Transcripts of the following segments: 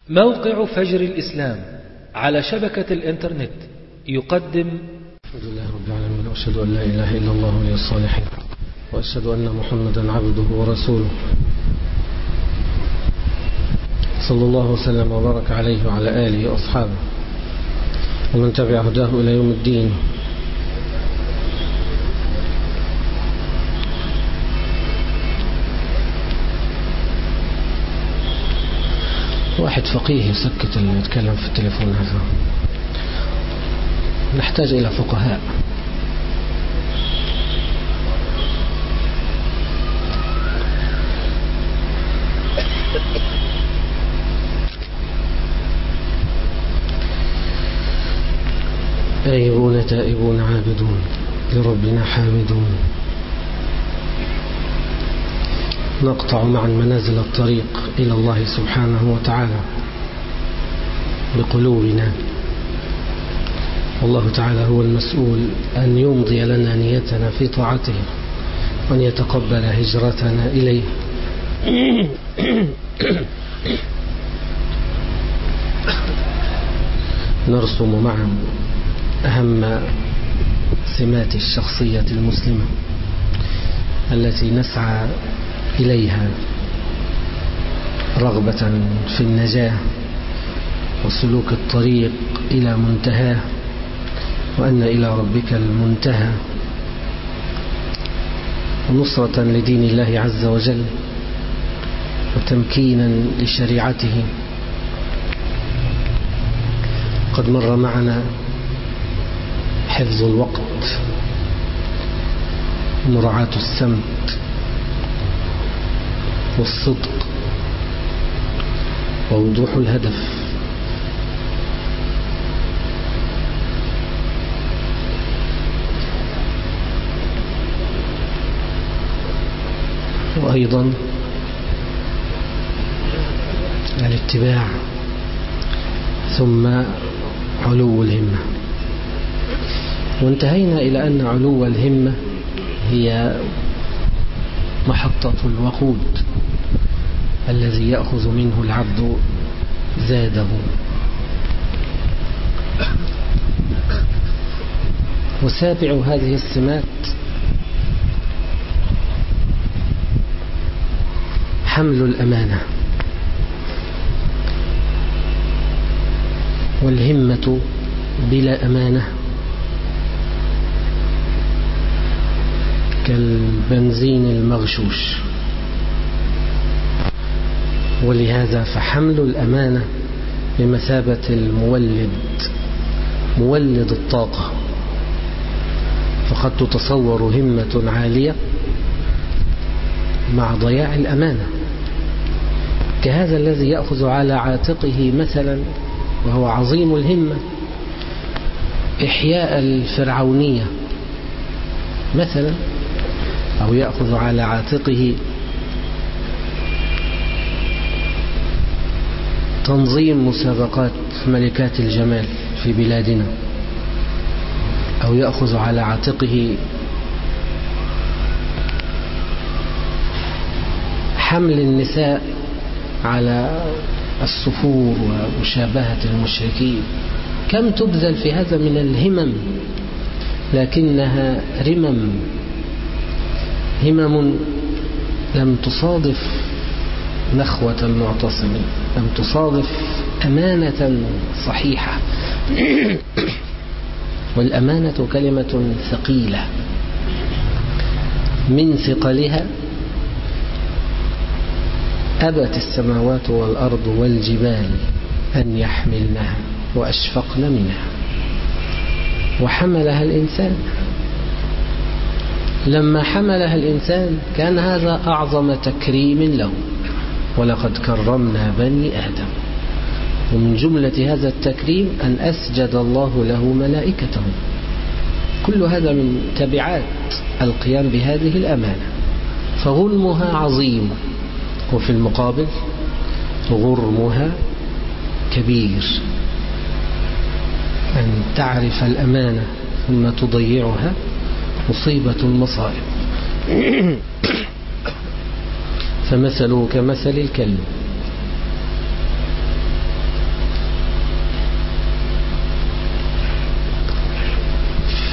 موقع فجر الإسلام على شبكة الإنترنت يقدم. الحمد لله رب العالمين، وأشهد أن لا إله إلا الله ولي الصالحين، وأشهد أن محمدا عبده ورسوله، صلى الله وسلم وبارك عليه وعلى آله وأصحابه ومن تبع هداه إلى يوم الدين. واحد فقيه يسكت اللي يتكلم في التليفون هذا. نحتاج إلى فقهاء. آيبون تائبون عابدون لربنا حامدون، نقطع معا منازل الطريق إلى الله سبحانه وتعالى بقلوبنا، والله تعالى هو المسؤول أن يمضي لنا نيتنا في طاعته وأن يتقبل هجرتنا إليه. نرسم معا أهم سمات الشخصية المسلمة التي نسعى إليها رغبة في النجاة وسلوك الطريق إلى منتهاه، وأن إلى ربك المنتهى، ونصرة لدين الله عز وجل وتمكينا لشريعته. قد مر معنا حفظ الوقت، مراعاة السمت والصدق ووضوح الهدف، وأيضا الاتباع، ثم علو الهمة. وانتهينا إلى أن علو الهمة هي محطة الوقود الذي يأخذ منه العبد زاده. وسابع هذه السمات حمل الأمانة، والهمة بلا أمانة كالبنزين المغشوش. ولهذا فحمل الأمانة بمثابة مولد الطاقة. فقد تتصور همة عالية مع ضياع الأمانة، كهذا الذي يأخذ على عاتقه مثلا، وهو عظيم الهمة، إحياء الفرعونية مثلا، أو يأخذ على عاتقه تنظيم مسابقات ملكات الجمال في بلادنا، أو يأخذ على عاتقه حمل النساء على الصفور ومشابهة المشركين. كم تبذل في هذا من الهمم، لكنها همم لم تصادف نخوة المعتصم، لم تصادف أمانة صحيحة. والأمانة كلمة ثقيلة، من ثقلها أبت السماوات والأرض والجبال أن يحملنها وأشفقن منها، وحملها الإنسان. لما حملها الإنسان كان هذا أعظم تكريم له، ولقد كرمنا بني آدم. ومن جملة هذا التكريم أن أسجد الله له ملائكته. كل هذا من تبعات القيام بهذه الأمانة. فغنمها عظيم، وفي المقابل غرمها كبير. أن تعرف الأمانة ثم تضيعها مصيبة المصائب. فمثله كمثل الكلب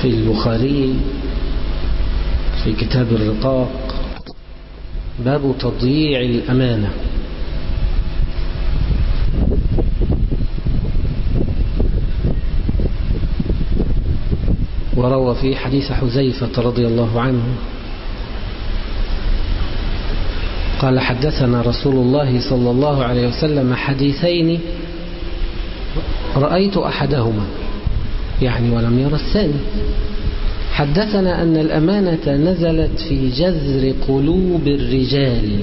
في البخاري في كتاب الرقاق باب تضييع الأمانة. وروى في حديث حذيفة رضي الله عنه قال حدثنا رسول الله صلى الله عليه وسلم حديثين رأيت أحدهما يعني ولم يرى الثاني. حدثنا أن الأمانة نزلت في جذر قلوب الرجال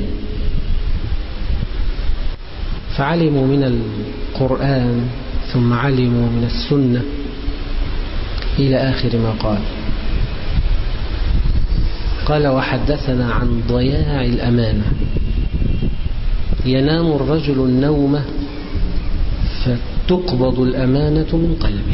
فعلموا من القرآن ثم علموا من السنة إلى آخر ما قال وحدثنا عن ضياع الأمانة. ينام الرجل النوم فتقبض الأمانة من قلبه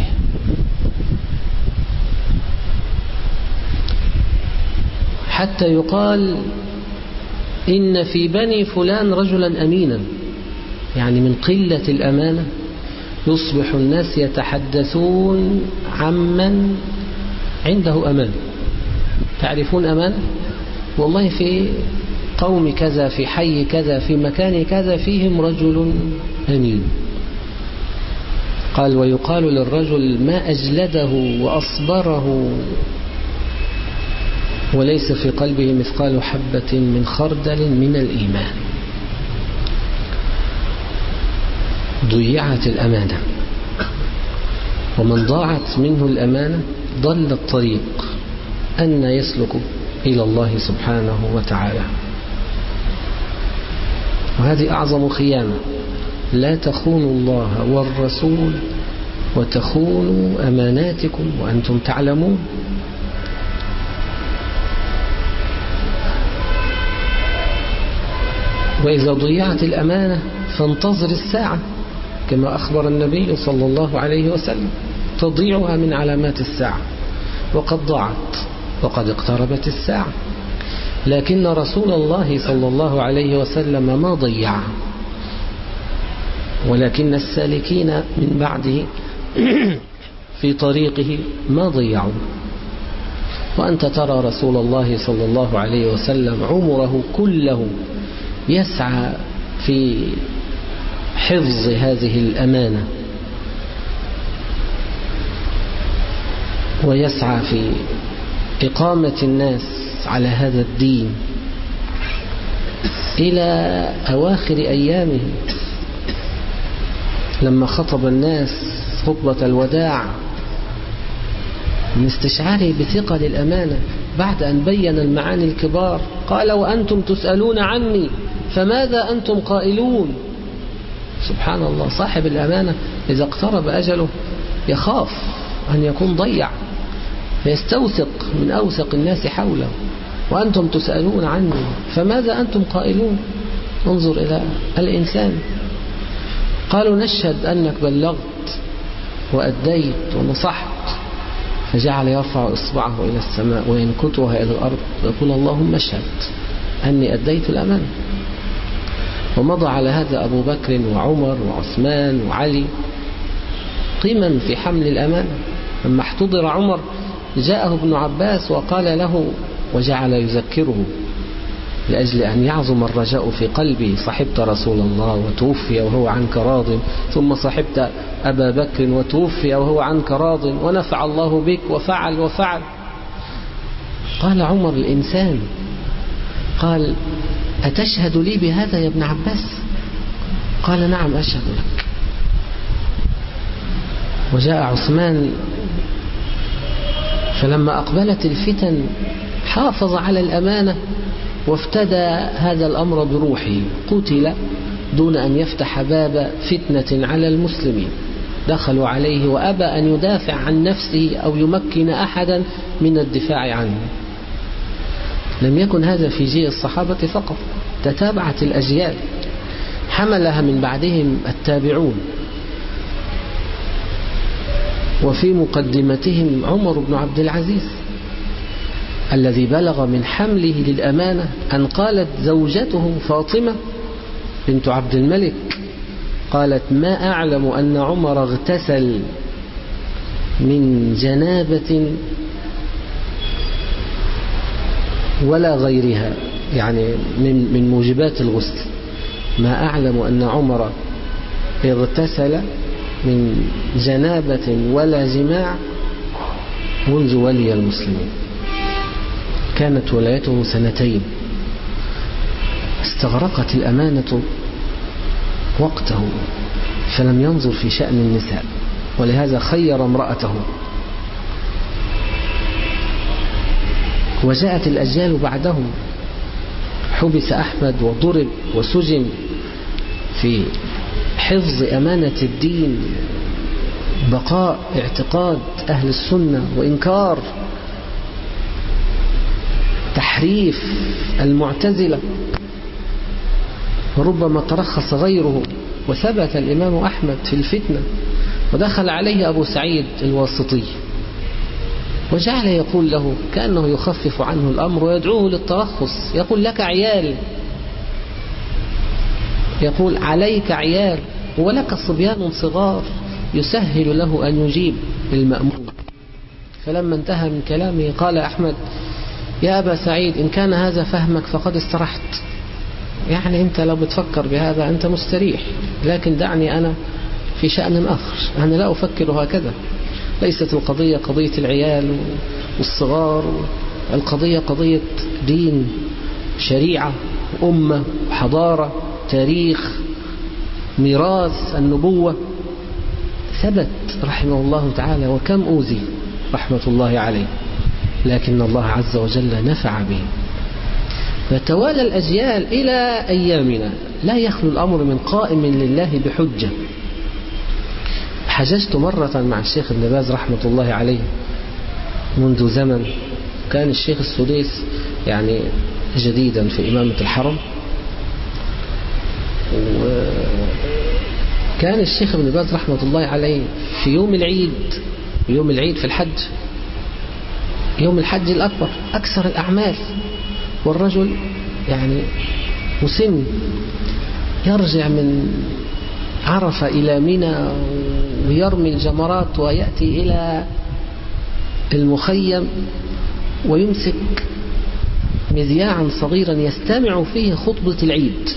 حتى يقال إن في بني فلان رجلا أمينا، يعني من قلة الأمانة يصبح الناس يتحدثون عمن عنده أمانة. تعرفون أمانة؟ والله في قوم كذا في حي كذا في مكان كذا فيهم رجل أمين. قال ويقال للرجل ما أجلده وأصبره وليس في قلبه مثقال حبة من خردل من الإيمان. ضيعت الأمانة، ومن ضاعت منه الأمانة ضل الطريق أن يسلك إلى الله سبحانه وتعالى. وهذه أعظم خيانة، لا تخونوا الله والرسول وتخونوا أماناتكم وأنتم تعلمون. وإذا ضيعت الأمانة فانتظر الساعة كما أخبر النبي صلى الله عليه وسلم، تضيعها من علامات الساعة، وقد ضاعت وقد اقتربت الساعة. لكن رسول الله صلى الله عليه وسلم ما ضيع، ولكن السالكين من بعده في طريقه ما ضيعوا. وأنت ترى رسول الله صلى الله عليه وسلم عمره كله يسعى في حفظ هذه الأمانة، ويسعى في إقامة الناس على هذا الدين إلى أواخر أيامه، لما خطب الناس خطبة الوداع من استشعاره بثقل الأمانة بعد أن بين المعاني الكبار. قال وأنتم تسألون عني فماذا أنتم قائلون. سبحان الله، صاحب الأمانة إذا اقترب أجله يخاف أن يكون ضيع، فيستوثق من أوثق الناس حوله. وأنتم تسألون عني فماذا أنتم قائلون. انظر إلى الإنسان. قالوا نشهد أنك بلغت وأديت ونصحت، فجعل يرفع إصبعه إلى السماء وينكتها إلى الأرض ويقول اللهم اشهد أني أديت الأمانة. ومضى على هذا أبو بكر وعمر وعثمان وعلي قمم في حمل الأمانة. لما احتضر عمر جاءه ابن عباس وقال له وجعل يذكره لأجل أن يعظم الرجاء في قلبي: صحبت رسول الله وتوفي وهو عنك راض، ثم صحبت أبا بكر وتوفي وهو عنك راض، ونفع الله بك وفعل وفعل. قال عمر الإنسان، قال أتشهد لي بهذا يا ابن عباس؟ قال نعم أشهد لك. وجاء عثمان فلما أقبلت الفتن حافظ على الأمانة وافتدى هذا الأمر بروحه، قتل دون أن يفتح باب فتنة على المسلمين. دخلوا عليه وأبى أن يدافع عن نفسه أو يمكن أحدا من الدفاع عنه. لم يكن هذا في جيل الصحابة فقط، تتابعت الأجيال، حملها من بعدهم التابعون، وفي مقدمتهم عمر بن عبد العزيز الذي بلغ من حمله للأمانة أن قالت زوجته فاطمة بنت عبد الملك، قالت ما أعلم أن عمر اغتسل من جنابة ولا غيرها، يعني من موجبات الغسل. ما أعلم أن عمر اغتسل من جنابة ولا جماع منذ ولي المسلمين، كانت ولايته 2. استغرقت الأمانة وقته فلم ينظر في شأن النساء، ولهذا خير امرأته. وجاءت الأجيال بعدهم، حبس أحمد وضرب وسجن في حفظ أمانة الدين، بقاء اعتقاد أهل السنة وإنكار تحريف المعتزلة، وربما ترخص غيره. وثبت الإمام أحمد في الفتنة، ودخل عليه أبو سعيد الواسطي وجعل يقول له كأنه يخفف عنه الأمر ويدعوه للترخص، يقول لك عيال، يقول عليك عيال ولك صبيان صغار، يسهل له أن يجيب المأمون. فلما انتهى من كلامه قال أحمد: يا أبا سعيد، إن كان هذا فهمك فقد استرحت، يعني أنت لو بتفكر بهذا أنت مستريح، لكن دعني أنا في شأن آخر، أنا لا أفكر هكذا. ليست القضية قضية العيال والصغار، القضية قضية دين، شريعة، أمة، حضارة، تاريخ، ميراث النبوة. ثبت رحمه الله تعالى، وكم أوذي رحمة الله عليه، لكن الله عز وجل نفع به. فتوالى الأجيال إلى أيامنا، لا يخلو الأمر من قائم لله بحجة. حججت مرة مع الشيخ ابن باز رحمة الله عليه منذ زمن، كان الشيخ السديس يعني جديدا في إمامة الحرم، وكان الشيخ ابن باز رحمة الله عليه في يوم العيد في الحج، يوم الحج الأكبر، أكثر الأعمال، والرجل يعني مسن، يرجع من عرفة إلى منى ويرمي الجمرات ويأتي إلى المخيم ويمسك مذياعا صغيرا يستمع فيه خطبة العيد.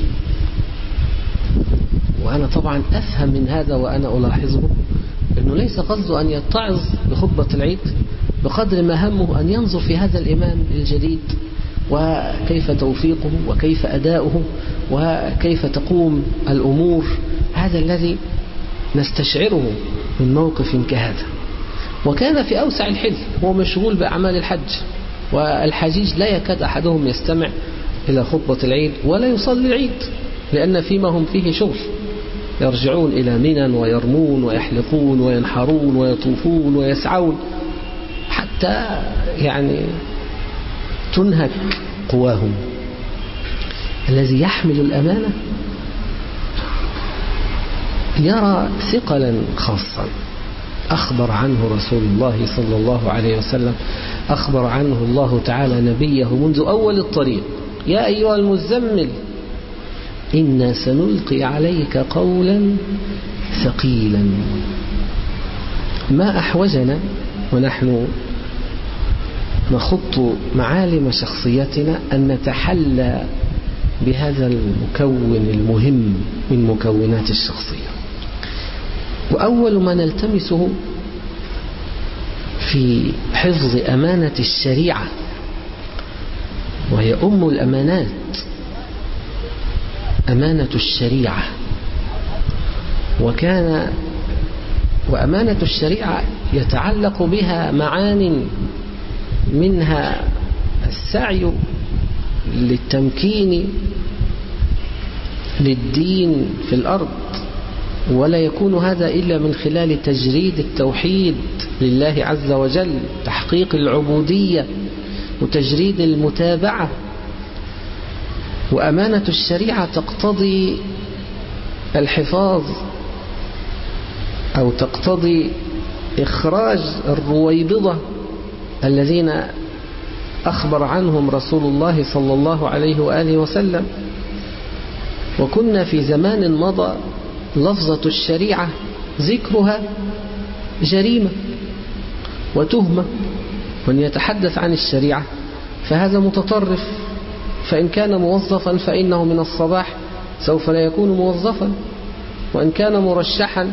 وأنا طبعا أفهم من هذا وأنا ألاحظه أنه ليس قصده أن يتعظ بخطبة العيد بقدر ما همه أن ينظر في هذا الإمام الجديد، وكيف توفيقه وكيف أداؤه وكيف تقوم الأمور. هذا الذي نستشعره من موقف كهذا. وكان في أوسع الحل، هو مشغول بأعمال الحج، والحجيج لا يكاد أحدهم يستمع إلى خطبة العيد ولا يصلي العيد، لأن فيما هم فيه شغل، يرجعون إلى منى ويرمون ويحلقون وينحرون ويطوفون ويسعون حتى يعني تنهك قواهم. الذي يحمل الأمانة يرى ثقلا خاصا أخبر عنه رسول الله صلى الله عليه وسلم، أخبر عنه الله تعالى نبيه منذ أول الطريق: يا أيها المزمل إنا سنلقي عليك قولا ثقيلا. ما أحوجنا ونحن نخط معالم شخصيتنا أن نتحلى بهذا المكون المهم من مكونات الشخصية. وأول ما نلتمسه في حفظ أمانة الشريعة، وهي أم الأمانات، أمانة الشريعة. وأمانة الشريعة يتعلق بها معان، منها السعي للتمكين للدين في الأرض، ولا يكون هذا إلا من خلال تجريد التوحيد لله عز وجل، تحقيق العبودية وتجريد المتابعة. وأمانة الشريعة تقتضي الحفاظ، أو تقتضي إخراج الرويبضة الذين أخبر عنهم رسول الله صلى الله عليه وآله وسلم. وكنا في زمان مضى لفظة الشريعة ذكرها جريمة وتهمة، من يتحدث عن الشريعة فهذا متطرف، فإن كان موظفا فإنه من الصباح سوف لا يكون موظفا، وإن كان مرشحا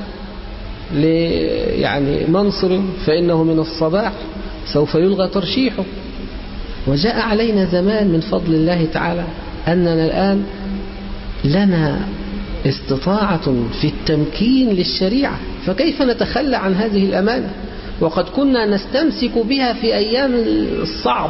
يعني منصر فإنه من الصباح سوف يلغى ترشيحه. وجاء علينا زمان من فضل الله تعالى أننا الآن لنا استطاعة في التمكين للشريعة، فكيف نتخلى عن هذه الأمانة وقد كنا نستمسك بها في أيام الصعب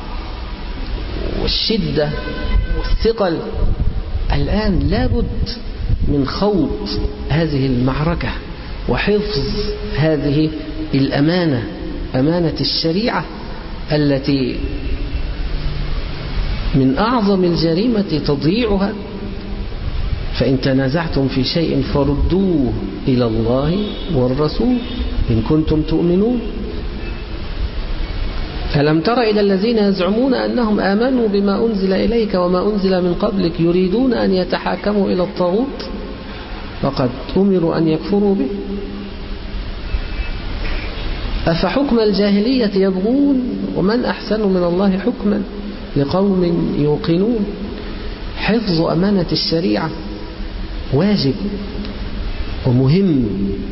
والشدة والثقل؟ الآن لابد من خوض هذه المعركة وحفظ هذه الأمانة، أمانة الشريعة التي من أعظم الجريمة تضييعها. فإن تنازعتم في شيء فردوه إلى الله والرسول إن كنتم تؤمنون. ألم تر إلى الذين يزعمون أنهم آمنوا بما أنزل إليك وما أنزل من قبلك يريدون أن يتحاكموا إلى الطاغوت وقد أمروا أن يكفروا به أفحكم الجاهلية يبغون ومن أحسن من الله حكما لقوم يوقنون. حفظ أمانة الشريعة واجب ومهم،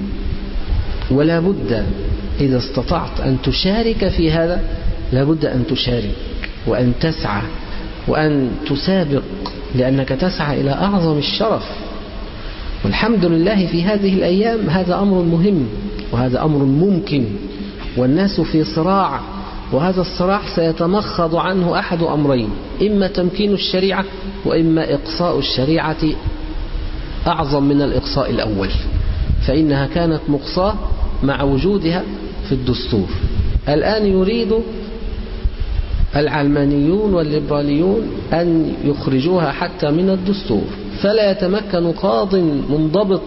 ولا بد إذا استطعت أن تشارك في هذا لابد أن تشارك وأن تسعى وأن تسابق، لأنك تسعى إلى أعظم الشرف. والحمد لله في هذه الأيام هذا أمر مهم وهذا أمر ممكن، والناس في صراع، وهذا الصراع سيتمخض عنه أحد أمرين: إما تمكين الشريعة وإما إقصاء الشريعة أعظم من الإقصاء الأول، فإنها كانت مقصاة مع وجودها في الدستور. الآن يريد العلمانيون والليبراليون أن يخرجوها حتى من الدستور، فلا يتمكن قاض منضبط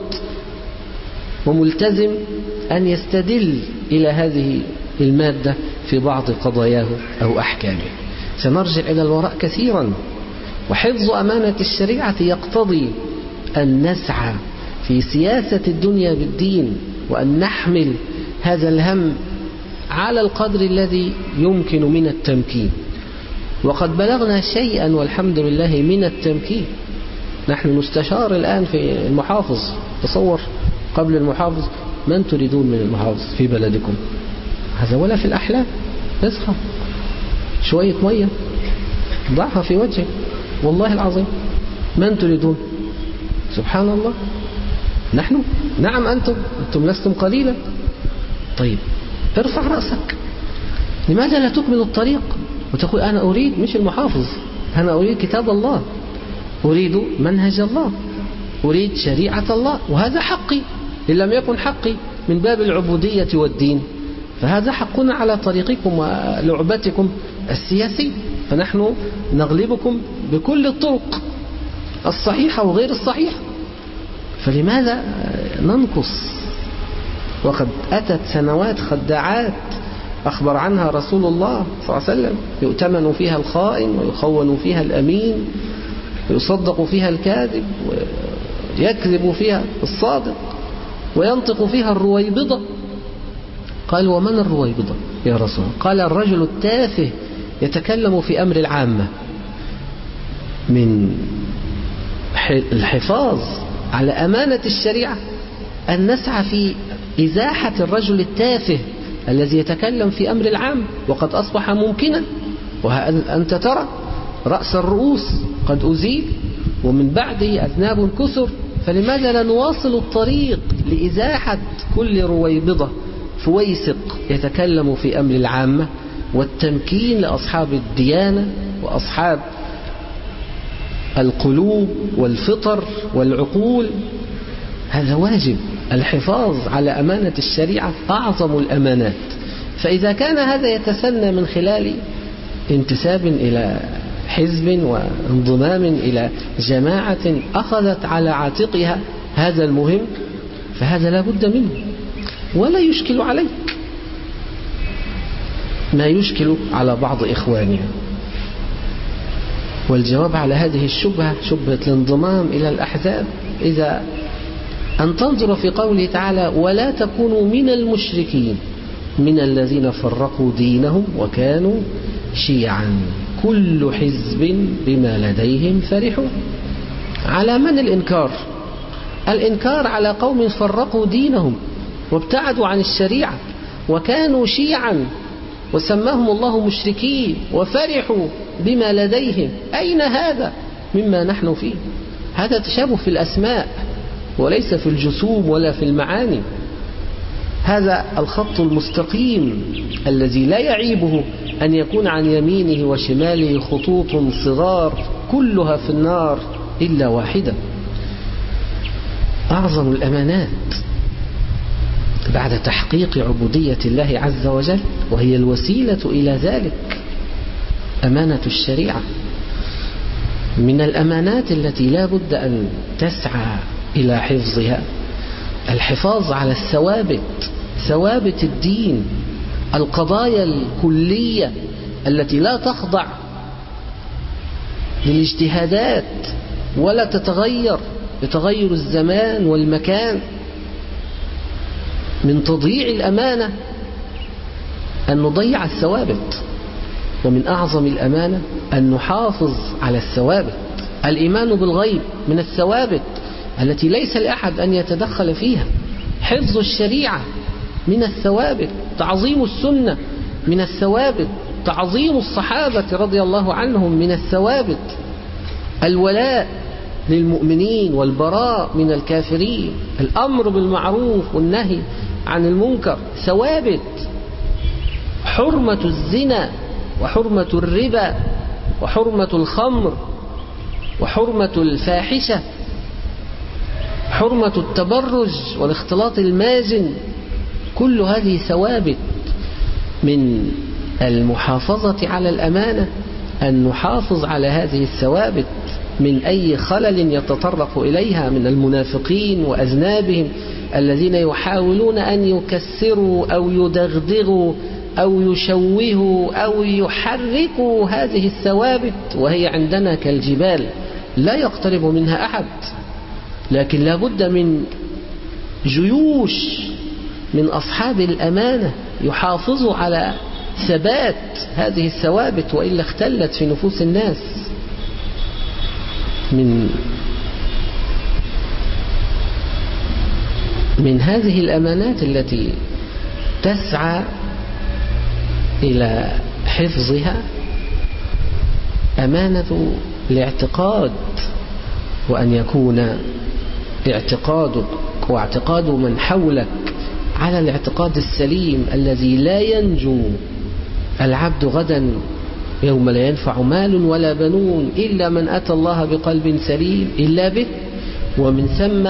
وملتزم أن يستدل إلى هذه المادة في بعض قضاياه أو أحكامه. سنرجع إلى الوراء كثيرا. وحفظ أمانة الشريعة يقتضي أن نسعى في سياسة الدنيا بالدين، وأن نحمل هذا الهم على القدر الذي يمكن من التمكين. وقد بلغنا شيئا والحمد لله من التمكين. نحن نستشار الآن في المحافظ. تصور قبل المحافظ من تريدون من المحافظ في بلدكم؟ هذا ولا في الأحلام. اصحى شوية مية ضعها في وجهك، والله العظيم. من تريدون؟ سبحان الله. نحن؟ نعم أنتم لستم قليلا. طيب ارفع رأسك، لماذا لا تكمل الطريق وتقول أنا أريد مش المحافظ، أنا أريد كتاب الله، أريد منهج الله، أريد شريعة الله، وهذا حقي. إن لم يكن حقي من باب العبودية والدين فهذا حقنا على طريقكم ولعبتكم السياسي، فنحن نغلبكم بكل الطرق الصحيحة وغير الصحيحة. فلماذا ننقص؟ وقد أتت سنوات خداعات أخبر عنها رسول الله صلى الله عليه وسلم، يؤتمن فيها الخائن ويخون فيها الأمين ويصدق فيها الكاذب ويكذب فيها الصادق وينطق فيها الرويبضة. قال ومن الرويبضة يا رسول الله؟ قال الرجل التافه يتكلم في أمر العامة. من الحفاظ على أمانة الشريعة أن نسعى في إزاحة الرجل التافه الذي يتكلم في أمر العام، وقد أصبح ممكنا. وأنت ترى رأس الرؤوس قد أزيل ومن بعده أذناب كثر، فلماذا لا نواصل الطريق لإزاحة كل رويبضة فويسق يتكلم في أمر العامة، والتمكين لأصحاب الديانة وأصحاب القلوب والفطر والعقول. هذا واجب. الحفاظ على أمانة الشريعة أعظم الأمانات. فإذا كان هذا يتسنى من خلال انتساب إلى حزب وانضمام إلى جماعة أخذت على عاتقها هذا المهم، فهذا لا بد منه، ولا يشكل عليك ما يشكل على بعض إخواننا. والجواب على هذه الشبهة، شبهة الانضمام إلى الأحزاب، إذا أن تنظر في قوله تعالى ولا تكونوا من المشركين من الذين فرقوا دينهم وكانوا شيعا. كل حزب بما لديهم فرحون. على من الإنكار؟ الإنكار على قوم فرقوا دينهم وابتعدوا عن الشريعة وكانوا شيعا وسماهم الله مشركين وفرحوا بما لديهم. أين هذا مما نحن فيه؟ هذا تشابه في الأسماء وليس في الجسوم ولا في المعاني. هذا الخط المستقيم الذي لا يعيبه أن يكون عن يمينه وشماله خطوط صغار كلها في النار إلا واحدة. أعظم الأمانات بعد تحقيق عبودية الله عز وجل، وهي الوسيلة إلى ذلك، أمانة الشريعة. من الأمانات التي لا بد أن تسعى إلى حفظها الحفاظ على ثوابت الدين، القضايا الكلية التي لا تخضع للاجتهادات ولا تتغير بتغير الزمان والمكان. من تضييع الأمانة أن نضيع الثوابت، ومن أعظم الأمانة أن نحافظ على الثوابت. الإيمان بالغيب من الثوابت التي ليس لأحد أن يتدخل فيها. حفظ الشريعة من الثوابت. تعظيم السنة من الثوابت. تعظيم الصحابة رضي الله عنهم من الثوابت. الولاء للمؤمنين والبراء من الكافرين. الأمر بالمعروف والنهي عن المنكر ثوابت. حرمة الزنا وحرمة الربا وحرمة الخمر وحرمة الفاحشة، حرمة التبرج والاختلاط المازن، كل هذه ثوابت. من المحافظة على الأمانة أن نحافظ على هذه الثوابت من أي خلل يتطرق إليها من المنافقين وأذنابهم الذين يحاولون أن يكسروا أو يدغدغوا أو يشوهوا أو يحركوا هذه الثوابت، وهي عندنا كالجبال لا يقترب منها أحد. لكن لا بد من جيوش من أصحاب الأمانة يحافظوا على ثبات هذه الثوابت، وإلا اختلت في نفوس الناس. من هذه الأمانات التي تسعى إلى حفظها أمانة الاعتقاد، وأن يكون اعتقادك واعتقاد من حولك على الاعتقاد السليم الذي لا ينجو العبد غدا يوم لا ينفع مال ولا بنون إلا من أتى الله بقلب سليم إلا به. ومن ثم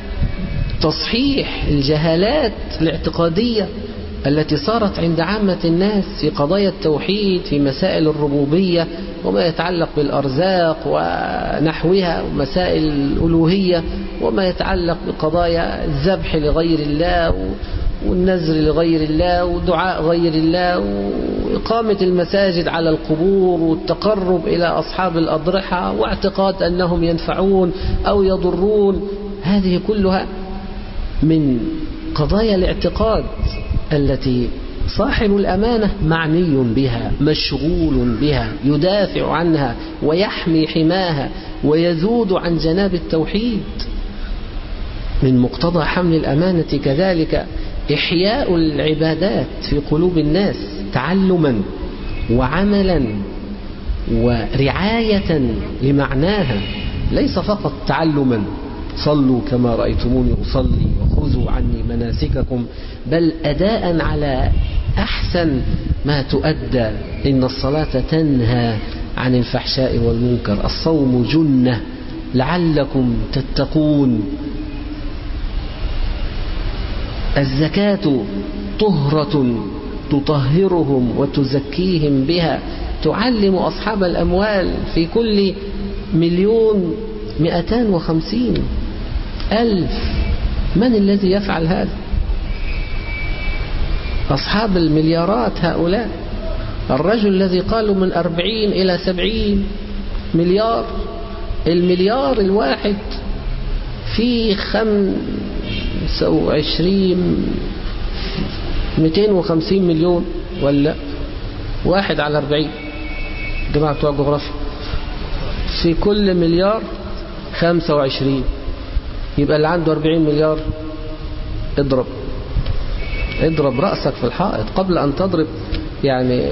تصحيح الجهالات الاعتقادية التي صارت عند عامة الناس في قضايا التوحيد، في مسائل الربوبية وما يتعلق بالأرزاق ونحوها، ومسائل الألوهية وما يتعلق بقضايا الذبح لغير الله والنذر لغير الله ودعاء غير الله وإقامة المساجد على القبور والتقرب إلى أصحاب الأضرحة واعتقاد أنهم ينفعون أو يضرون. هذه كلها من قضايا الاعتقاد التي صاحب الأمانة معني بها، مشغول بها، يدافع عنها ويحمي حماها ويذود عن جناب التوحيد. من مقتضى حمل الأمانة كذلك إحياء العبادات في قلوب الناس تعلما وعملا ورعاية لمعناها، ليس فقط تعلما صلوا كما رأيتموني أصلي وخذوا عني مناسككم، بل أداء على أحسن ما تؤدى. إن الصلاة تنهى عن الفحشاء والمنكر، الصوم جنة لعلكم تتقون، الزكاة طهرة تطهرهم وتزكيهم بها، تعلم أصحاب الأموال في كل 1,250,000. من الذي يفعل هذا؟ أصحاب المليارات هؤلاء. الرجل الذي قالوا من 40 إلى 70 مليار، المليار الواحد فيه 250 مليون، ولا 1 على 40، جماعة بتوع الجغرافيا، في كل مليار 25، يبقى اللي عنده 40 مليار اضرب رأسك في الحائط قبل أن تضرب. يعني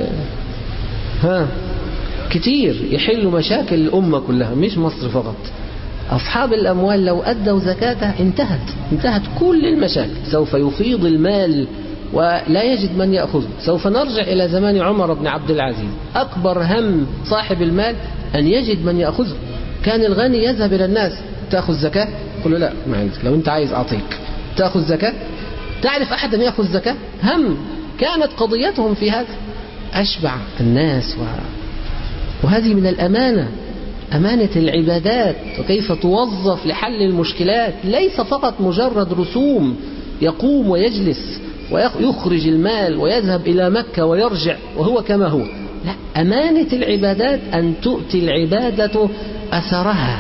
كتير يحلوا مشاكل الأمة كلها مش مصر فقط. أصحاب الأموال لو أدوا زكاته انتهت كل المشاكل. سوف يفيض المال ولا يجد من يأخذه. سوف نرجع إلى زمان عمر بن عبد العزيز، أكبر هم صاحب المال أن يجد من يأخذه. كان الغني يذهب إلى الناس: تأخذ زكاة؟ يقول له لا ما عندك، لو أنت عايز أعطيك. تأخذ زكاة؟ تعرف أحدا يأخذ زكاة؟ هم كانت قضيتهم في هذا. أشبع الناس وهذه من الأمانة، أمانة العبادات وكيف توظف لحل المشكلات، ليس فقط مجرد رسوم يقوم ويجلس ويخرج المال ويذهب إلى مكة ويرجع وهو كما هو. لا، أمانة العبادات أن تؤتي العبادة أثرها.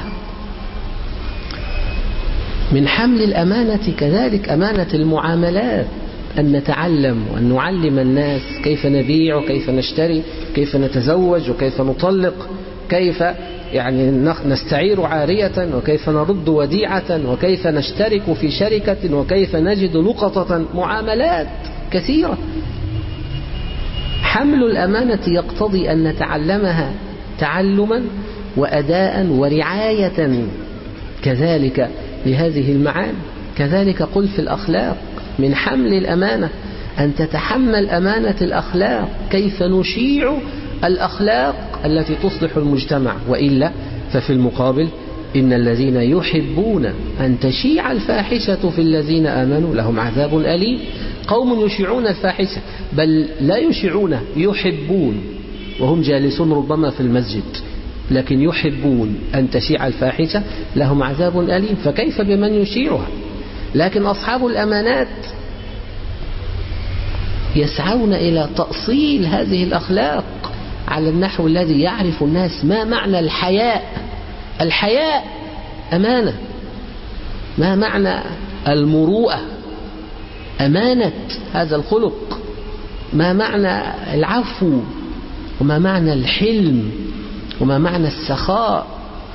من حمل الأمانة كذلك أمانة المعاملات، أن نتعلم وأن نعلم الناس كيف نبيع وكيف نشتري، كيف نتزوج وكيف نطلق، كيف يعني نستعير عارية وكيف نرد وديعة وكيف نشترك في شركة وكيف نجد لقطة. معاملات كثيرة. حمل الأمانة يقتضي أن نتعلمها تعلما وأداء ورعاية كذلك لهذه المعاني. كذلك قل في الأخلاق من حمل الأمانة أن تتحمل أمانة الأخلاق، كيف نشيع الأخلاق التي تصلح المجتمع. وإلا ففي المقابل إن الذين يحبون أن تشيع الفاحشة في الذين آمنوا لهم عذاب أليم. قوم يشيعون الفاحشة، بل لا يشيعون، يحبون وهم جالسون ربما في المسجد، لكن يحبون أن تشيع الفاحشة لهم عذاب أليم. فكيف بمن يشيعها؟ لكن أصحاب الأمانات يسعون إلى تأصيل هذه الأخلاق على النحو الذي يعرف الناس ما معنى الحياء. الحياء أمانة. ما معنى المروءة؟ أمانة هذا الخلق. ما معنى العفو؟ وما معنى الحلم؟ وما معنى السخاء؟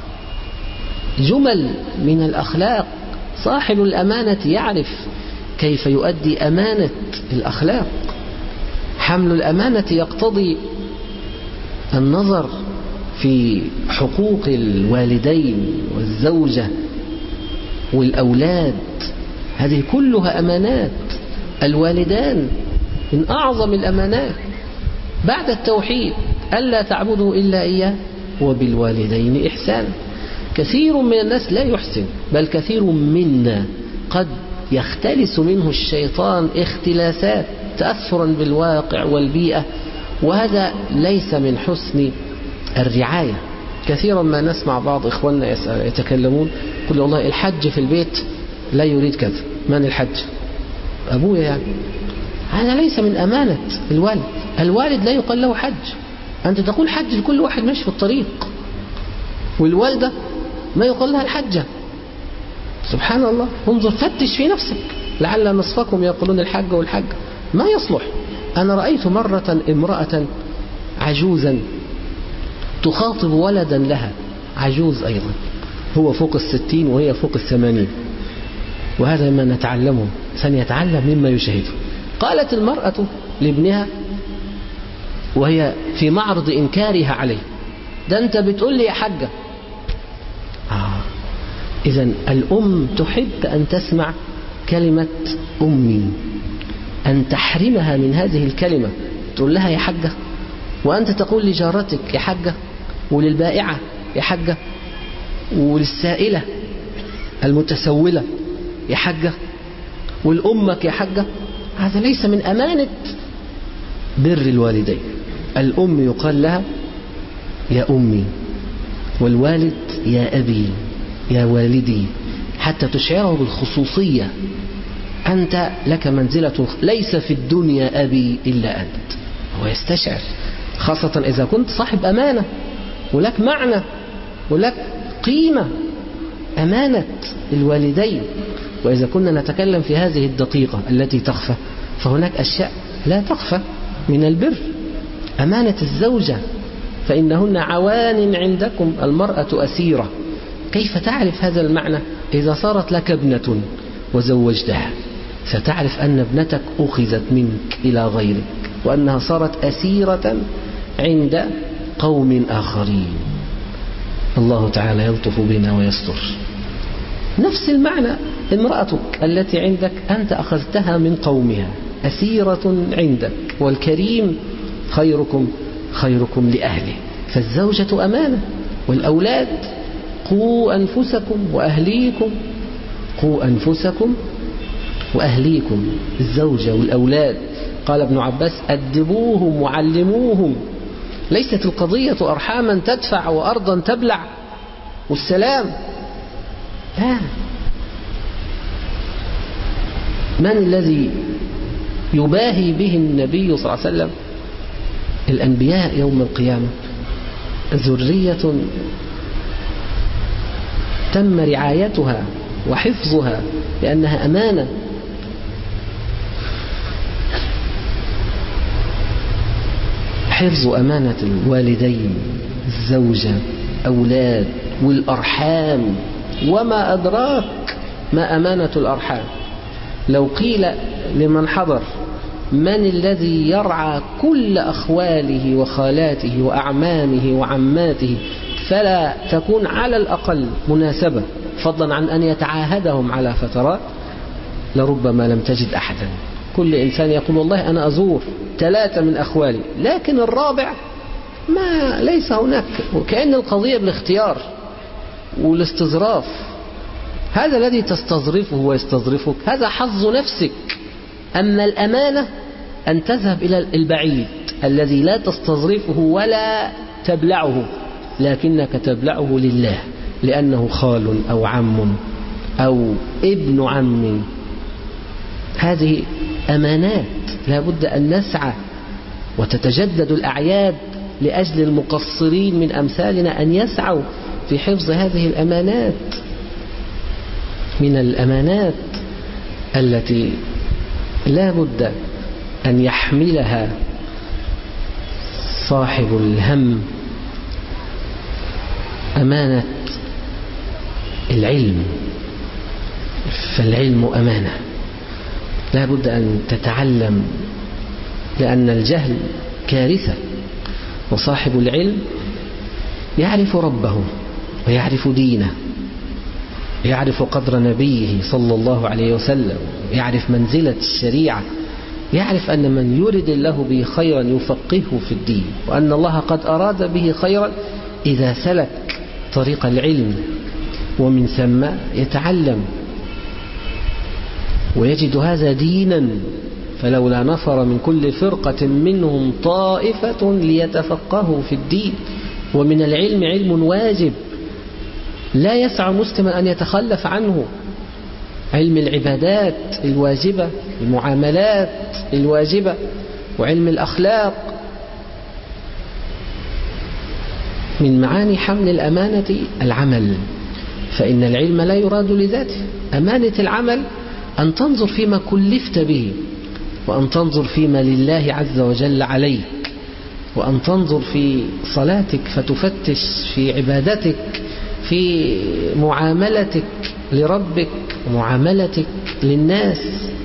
جمل من الأخلاق. صاحب الأمانة يعرف كيف يؤدي أمانة الأخلاق. حمل الأمانة يقتضي النظر في حقوق الوالدين والزوجة والأولاد، هذه كلها أمانات. الوالدان من أعظم الأمانات بعد التوحيد، ألا تعبدوا إلا إياه وبالوالدين إحسانا. كثير من الناس لا يحسن، بل كثير منا قد يختلس منه الشيطان اختلاسات تأثرا بالواقع والبيئة، وهذا ليس من حسن الرعاية. كثيرا ما نسمع بعض إخواننا يتكلمون، يقول والله الحج في البيت لا يريد كذا. من الحج؟ أبويا يعني. هذا ليس من أمانة الوالد. الوالد لا يقال له حج. أنت تقول حج لكل واحد ماشي في الطريق، والوالدة ما يقال لها الحجة. سبحان الله. انظر فتش في نفسك، لعل نصفكم يقولون الحج والحج. ما يصلح. أنا رأيت مرة امرأة عجوزا تخاطب ولدا لها عجوز أيضا، هو فوق 60 وهي فوق 80، وهذا ما نتعلمه، سنتعلم مما يشاهده. قالت المرأة لابنها وهي في معرض إنكارها عليه: ده أنت بتقول لي يا حجة. إذن الأم تحب أن تسمع كلمة أمي، أن تحرمها من هذه الكلمة، تقول لها يا حجة، وأنت تقول لجارتك يا حجة، وللبائعة يا حجة، وللسائلة المتسولة يا حجة، والأمك يا حجة. هذا ليس من أمانة بر الوالدين. الأم يقال لها يا أمي، والوالد يا أبي، يا والدي، حتى تشعره بالخصوصية. أنت لك منزلة ليس في الدنيا أبي إلا أنت. هو يستشعر، خاصة إذا كنت صاحب أمانة ولك معنى ولك قيمة، أمانة الوالدين. وإذا كنا نتكلم في هذه الدقيقة التي تخفى، فهناك أشياء لا تخفى من البر. أمانة الزوجة، فإنهن عوان عندكم. المرأة أسيرة. كيف تعرف هذا المعنى؟ إذا صارت لك ابنة وزوجتها ستعرف أن ابنتك أخذت منك إلى غيرك، وأنها صارت أسيرة عند قوم آخرين. الله تعالى يلطف بنا ويستر. نفس المعنى امرأتك التي عندك أنت أخذتها من قومها، أسيرة عندك، والكريم خيركم لأهله. فالزوجة أمانة، والأولاد قوا أنفسكم وأهليكم. الزوجة والأولاد قال ابن عباس أدبوهم وعلموهم. ليست القضية أرحاما تدفع وأرضا تبلع والسلام، لا. من الذي يباهي به النبي صلى الله عليه وسلم؟ الأنبياء يوم القيامة ذرية تم رعايتها وحفظها لأنها أمانة. حفظ أمانة الوالدين، الزوجة، أولاد، والأرحام. وما أدراك ما أمانة الأرحام؟ لو قيل لمن حضر من الذي يرعى كل أخواله وخالاته وأعمامه وعماته فلا تكون على الأقل مناسبة، فضلا عن أن يتعاهدهم على فترات، لربما لم تجد أحدا. كل إنسان يقول والله أنا أزور 3 من أخوالي، لكن الرابع ليس هناك. وكأن القضية بالاختيار والاستظراف. هذا الذي تستظرفه ويستظرفك هذا حظ نفسك. أما الأمانة أن تذهب إلى البعيد الذي لا تستظرفه ولا تبلعه، لكنك تبلعه لله، لأنه خال أو عم أو ابن عم. هذه أمانات لا بد أن نسعى، وتتجدد الأعياد لأجل المقصرين من أمثالنا أن يسعوا في حفظ هذه الأمانات. من الأمانات التي لا بد أن يحملها صاحب الهم أمانة العلم. فالعلم أمانة، لا بد أن تتعلم، لأن الجهل كارثة. وصاحب العلم يعرف ربه ويعرف دينه، يعرف قدر نبيه صلى الله عليه وسلم، يعرف منزلة الشريعة، يعرف أن من يرد الله به خيرا يفقهه في الدين، وأن الله قد أراد به خيرا إذا سلك طريق العلم، ومن ثم يتعلم ويجد هذا دينا. فلولا نفر من كل فرقة منهم طائفة ليتفقهوا في الدين. ومن العلم علم واجب لا يسع مسلما أن يتخلف عنه، علم العبادات الواجبة، المعاملات الواجبة، وعلم الأخلاق. من معاني حمل الأمانة العمل، فإن العلم لا يراد لذاته. أمانة العمل أن تنظر فيما كلفت به، وأن تنظر فيما لله عز وجل عليك، وأن تنظر في صلاتك فتفتش في عبادتك، في معاملتك لربك ومعاملتك للناس.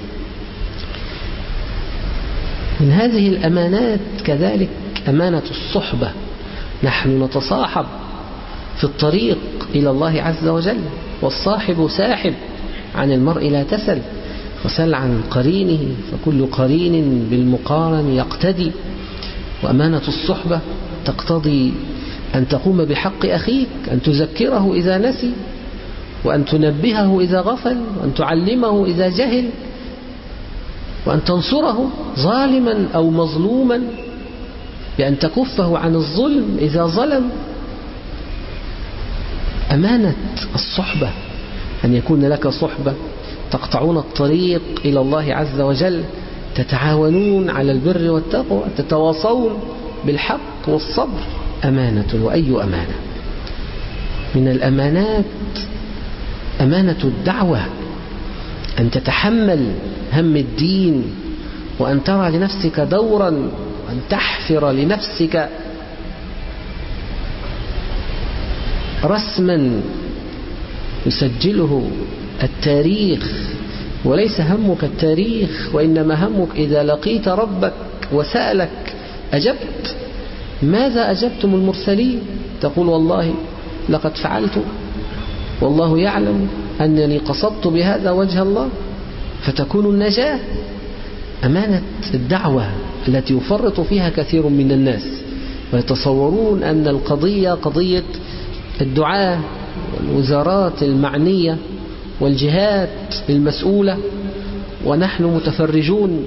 من هذه الأمانات كذلك أمانة الصحبة. نحن نتصاحب في الطريق إلى الله عز وجل، والصاحب ساحب. عن المرء لا تسل، وسل عن قرينه، فكل قرين بالمقارن يقتدي. وأمانة الصحبة تقتضي أن تقوم بحق أخيك، أن تذكره إذا نسي، وأن تنبهه إذا غفل، وأن تعلمه إذا جهل، وأن تنصره ظالما أو مظلوما، بأن تكفه عن الظلم إذا ظلم. أمانة الصحبة أن يكون لك صحبة تقطعون الطريق إلى الله عز وجل، تتعاونون على البر والتقوى، تتواصون بالحق والصبر. أمانة، وأي أمانة. من الأمانات أمانة الدعوة، أن تتحمل هم الدين، وأن ترى لنفسك دورا، وأن تحفر لنفسك رسما يسجله التاريخ، وليس همك التاريخ، وإنما همك إذا لقيت ربك وسألك أجبت. ماذا أجبتم المرسلين؟ تقول والله لقد فعلت، والله يعلم أنني قصدت بهذا وجه الله، فتكون النجاة. أمانة الدعوة التي يفرط فيها كثير من الناس، ويتصورون أن القضية قضية الدعاة والوزارات المعنية والجهات المسؤولة، ونحن متفرجون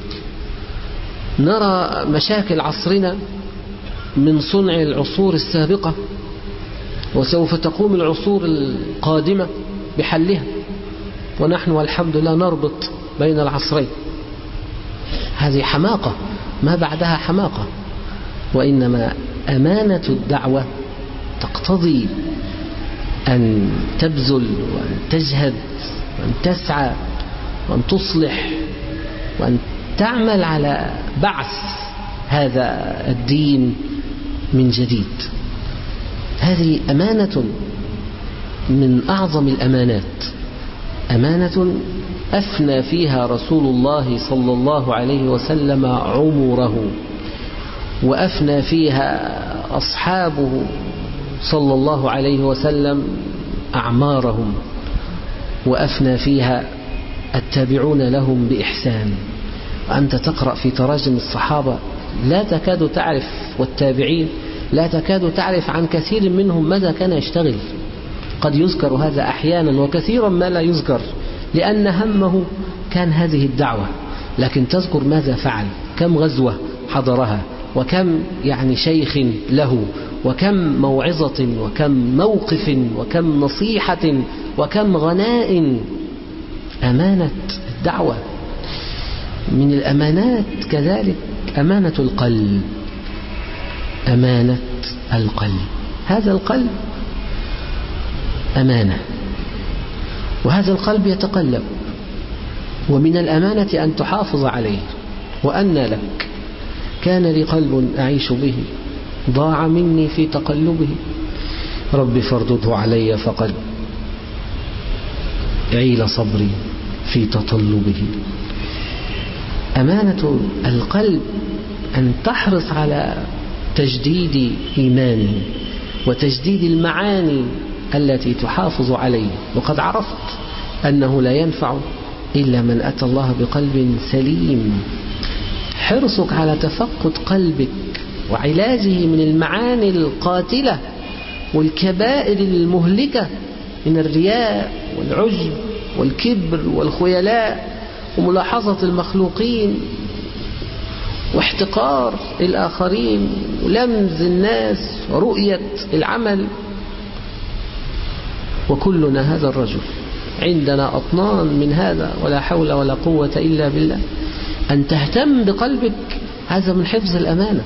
نرى مشاكل عصرنا من صنع العصور السابقة، وسوف تقوم العصور القادمة بحلها، ونحن والحمد لله نربط بين العصرين. هذه حماقة ما بعدها حماقة. وإنما أمانة الدعوة تقتضي أن تبذل وأن تجهد وأن تسعى وأن تصلح وأن تعمل على بعث هذا الدين من جديد. هذه أمانة من أعظم الأمانات، أمانة أفنى فيها رسول الله صلى الله عليه وسلم عمره، وأفنى فيها أصحابه صلى الله عليه وسلم أعمارهم، وأفنى فيها التابعون لهم بإحسان. وأنت تقرأ في تراجم الصحابة لا تكاد تعرف، والتابعين لا تكاد تعرف عن كثير منهم ماذا كان يشتغل. قد يذكر هذا أحيانا، وكثيرا ما لا يذكر، لأن همه كان هذه الدعوة، لكن تذكر ماذا فعل، كم غزوة حضرها، وكم يعني شيخ له، وكم موعظة، وكم موقف، وكم نصيحة، وكم غناء. أمانة الدعوة. من الأمانات كذلك أمانة القلب، أمانة القلب. هذا القلب أمانة، وهذا القلب يتقلب، ومن الأمانة أن تحافظ عليه. وأن لك كان لي قلب أعيش به، ضاع مني في تقلبه، رب فاردده علي فقد عيل صبري في تطلبه. أمانة القلب أن تحرص على تجديد إيمانه وتجديد المعاني التي تحافظ عليه. وقد عرفت أنه لا ينفع إلا من أتى الله بقلب سليم. حرصك على تفقد قلبك وعلاجه من المعاني القاتلة والكبائر المهلكة من الرياء والعجب والكبر والخيلاء وملاحظة المخلوقين واحتقار الآخرين ولمز الناس ورؤية العمل. وكلنا هذا الرجل، عندنا أطنان من هذا، ولا حول ولا قوة إلا بالله. أن تهتم بقلبك، هذا من حفظ الأمانة.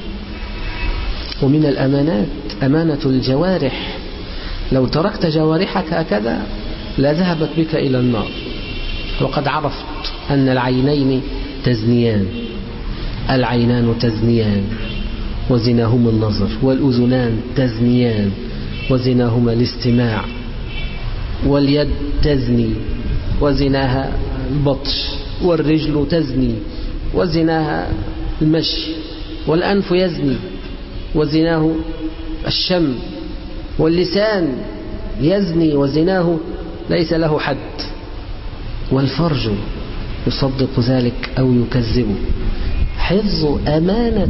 ومن الأمانات أمانة الجوارح. لو تركت جوارحك هكذا لا ذهبت بك إلى النار. وقد عرفت أن العينين تزنيان، العينان تزنيان وزناهما النظر، والأذنان تزنيان وزناهما الاستماع، واليد تزني وزناها البطش، والرجل تزني وزناها المشي، والأنف يزني وزناه الشم، واللسان يزني وزناه ليس له حد، والفرج يصدق ذلك أو يكذبه. حفظ أمانة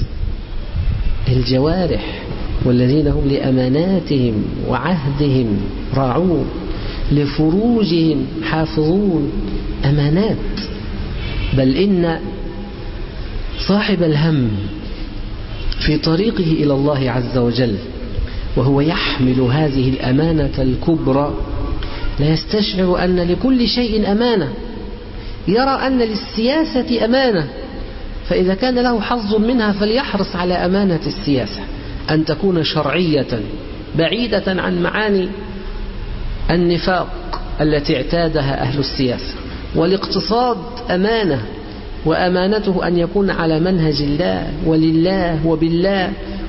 الجوارح، والذين هم لأماناتهم وعهدهم راعون، لفروجهم حافظون. أمانات. بل إن صاحب الهم في طريقه إلى الله عز وجل وهو يحمل هذه الأمانة الكبرى لا يستشعر أن لكل شيء أمانة. يرى أن للسياسة أمانة، فإذا كان له حظ منها فليحرص على أمانة السياسة، أن تكون شرعية بعيدة عن معاني النفاق التي اعتادها أهل السياسة. والاقتصاد أمانة، وأمانته أن يكون على منهج الله ولله وبالله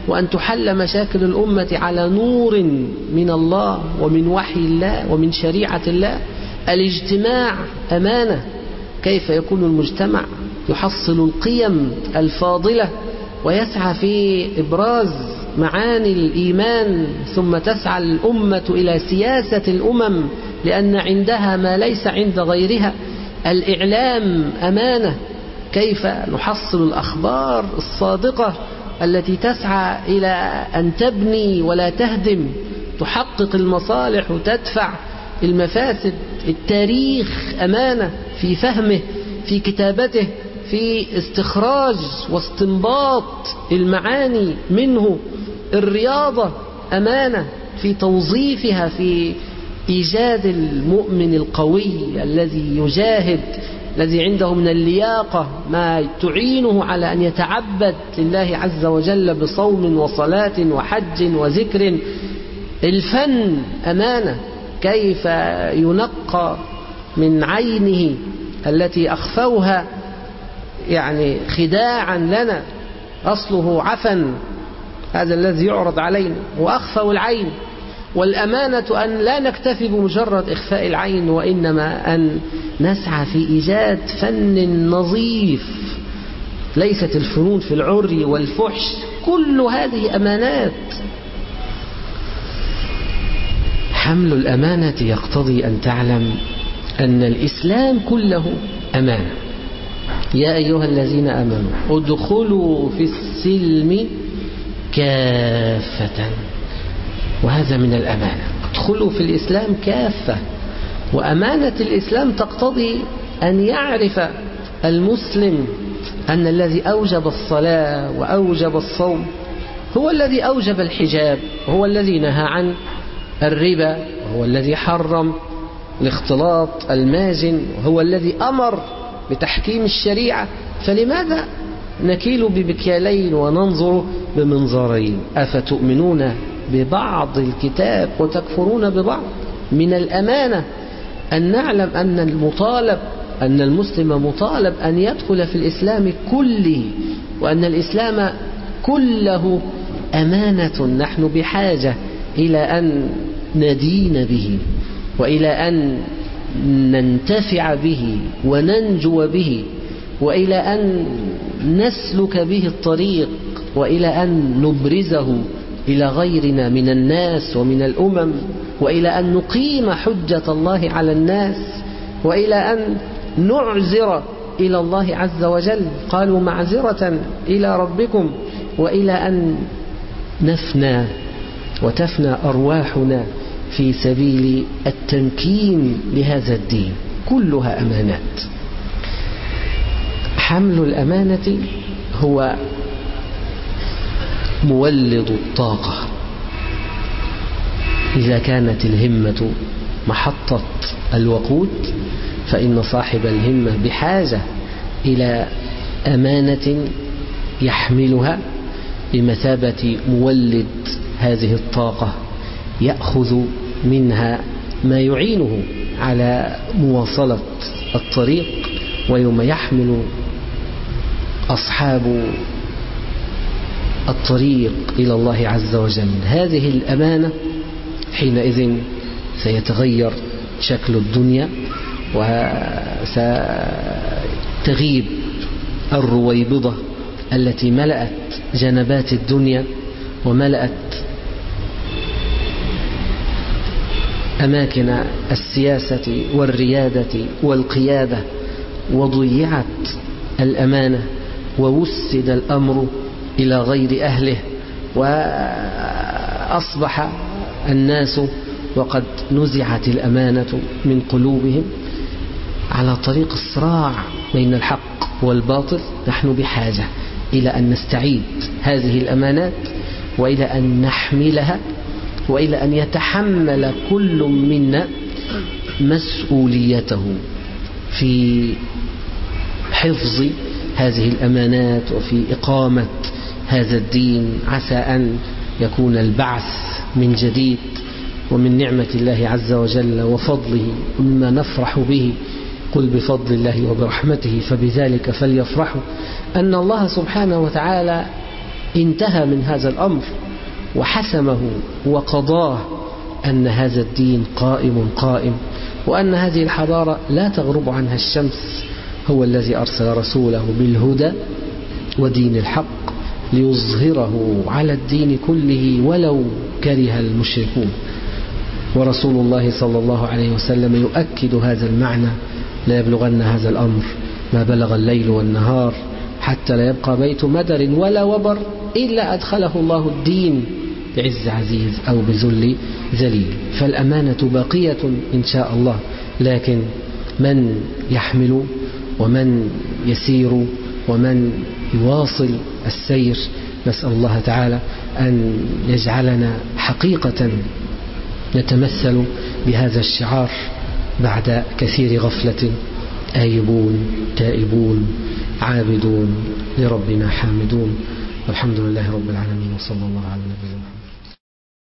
وأن تحل مشاكل الأمة على نور من الله ومن وحي الله ومن شريعة الله. الاجتماع أمانة. كيف يكون المجتمع يحصل القيم الفاضلة ويسعى في إبراز معاني الإيمان، ثم تسعى الأمة إلى سياسة الأمم لأن عندها ما ليس عند غيرها. الإعلام أمانة. كيف نحصل الأخبار الصادقة التي تسعى إلى أن تبني ولا تهدم، تحقق المصالح وتدفع المفاسد. التاريخ أمانة في فهمه، في كتابته، في استخراج واستنباط المعاني منه. الرياضة أمانة في توظيفها في إيجاد المؤمن القوي الذي يجاهد، الذي عنده من اللياقة ما تعينه على أن يتعبد لله عز وجل بصوم وصلاة وحج وذكر. الفن أمانة. كيف ينقى من عينه التي أخفوها يعني خداعا لنا، أصله عفن هذا الذي يعرض علينا، وأخفوا العين. والأمانة أن لا نكتفي بمجرد إخفاء العين، وإنما أن نسعى في إيجاد فن نظيف. ليست الفنون في العري والفحش، كل هذه أمانات. حمل الأمانة يقتضي أن تعلم أن الإسلام كله أمانة. يا أيها الذين آمنوا ادخلوا في السلم كافة، وهذا من الأمانة. ادخلوا في الإسلام كافة. وأمانة الإسلام تقتضي أن يعرف المسلم أن الذي أوجب الصلاة وأوجب الصوم هو الذي أوجب الحجاب، هو الذي نهى عن الربا، هو الذي حرم الاختلاط المازن، وهو الذي أمر بتحكيم الشريعة. فلماذا نكيل بمكيالين وننظر بمنظارين؟ أفتؤمنون ببعض الكتاب وتكفرون ببعض؟ من الأمانة أن نعلم أن المسلم مطالب أن يدخل في الإسلام كله، وأن الإسلام كله أمانة. نحن بحاجة إلى أن ندين به، وإلى أن ننتفع به وننجو به، وإلى أن نسلك به الطريق، وإلى أن نبرزه إلى غيرنا من الناس ومن الأمم، وإلى أن نقيم حجة الله على الناس، وإلى أن نعذر إلى الله عز وجل. قالوا معذرة إلى ربكم. وإلى أن نفنى وتفنى أرواحنا في سبيل التمكين لهذا الدين. كلها أمانات. حمل الأمانة هو مولد الطاقة. إذا كانت الهمة محطة الوقود، فإن صاحب الهمة بحاجة إلى أمانة يحملها بمثابة مولد هذه الطاقة، يأخذ منها ما يعينه على مواصلة الطريق. ويوم يحمل أصحاب الطريق إلى الله عز وجل هذه الأمانة، حينئذ سيتغير شكل الدنيا، وستغيب الرويبضة التي ملأت جنبات الدنيا وملأت أماكن السياسة والريادة والقيادة، وضيعت الأمانة ووسد الأمر إلى غير أهله، وأصبح الناس وقد نزعت الأمانة من قلوبهم على طريق الصراع بين الحق والباطل. نحن بحاجة إلى أن نستعيد هذه الأمانات، وإلى أن نحملها، وإلى أن يتحمل كل منا مسؤوليته في حفظ هذه الأمانات وفي إقامة هذا الدين، عسى أن يكون البعث من جديد. ومن نعمة الله عز وجل وفضله مما نفرح به، قل بفضل الله وبرحمته فبذلك فليفرحوا، أن الله سبحانه وتعالى انتهى من هذا الأمر وحسمه وقضاه أن هذا الدين قائم، وأن هذه الحضارة لا تغرب عنها الشمس. هو الذي أرسل رسوله بالهدى ودين الحق ليظهره على الدين كله ولو كره المشركون. ورسول الله صلى الله عليه وسلم يؤكد هذا المعنى: لا يبلغن هذا الأمر ما بلغ الليل والنهار حتى لا يبقى بيت مدر ولا وبر إلا أدخله الله الدين بعز عزيز أو بذل ذليل. فالأمانة باقية إن شاء الله، لكن من يحمل ومن يسير ومن يواصل السير، نسأل الله تعالى أن يجعلنا حقيقة نتمثل بهذا الشعار بعد كثير غفلة: آيبون تائبون عابدون لربنا حامدون. والحمد لله رب العالمين، وصلى الله على نبينا محمد.